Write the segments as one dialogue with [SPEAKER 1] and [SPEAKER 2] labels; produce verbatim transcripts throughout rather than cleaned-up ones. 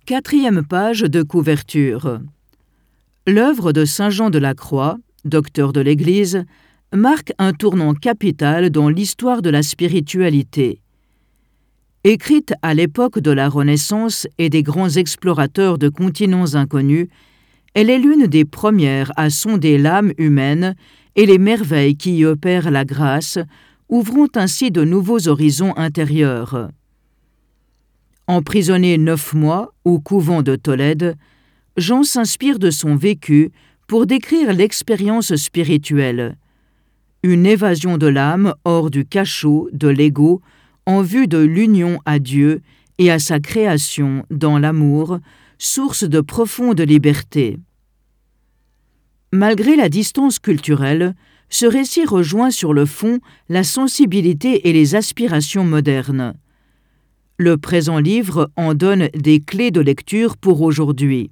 [SPEAKER 1] Quatrième page de couverture. L'œuvre de saint Jean de la Croix, docteur de l'Église, marque un tournant capital dans l'histoire de la spiritualité. Écrite à l'époque de la Renaissance et des grands explorateurs de continents inconnus, elle est l'une des premières à sonder l'âme humaine et les merveilles qui y opèrent la grâce, ouvrant ainsi de nouveaux horizons intérieurs. Emprisonné neuf mois au couvent de Tolède, Jean s'inspire de son vécu pour décrire l'expérience spirituelle. Une évasion de l'âme hors du cachot de l'ego en vue de l'union à Dieu et à sa création dans l'amour, source de profonde liberté. Malgré la distance culturelle, ce récit rejoint sur le fond la sensibilité et les aspirations modernes. Le présent livre en donne des clés de lecture pour aujourd'hui.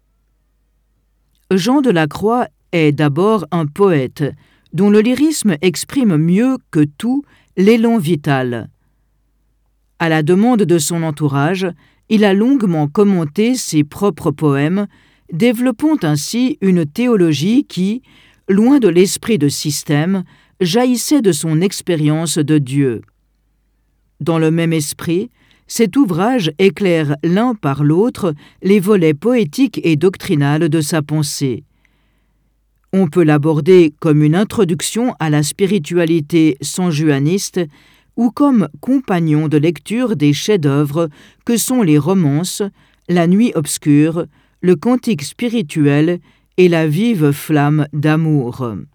[SPEAKER 1] Jean de la Croix est d'abord un poète, dont le lyrisme exprime mieux que tout l'élan vital. À la demande de son entourage, il a longuement commenté ses propres poèmes, développant ainsi une théologie qui, loin de l'esprit de système, jaillissait de son expérience de Dieu. Dans le même esprit, cet ouvrage éclaire l'un par l'autre les volets poétiques et doctrinales de sa pensée. On peut l'aborder comme une introduction à la spiritualité sanjuaniste ou comme compagnon de lecture des chefs-d'œuvre que sont les romances, La nuit obscure, le cantique spirituel et la vive flamme d'amour.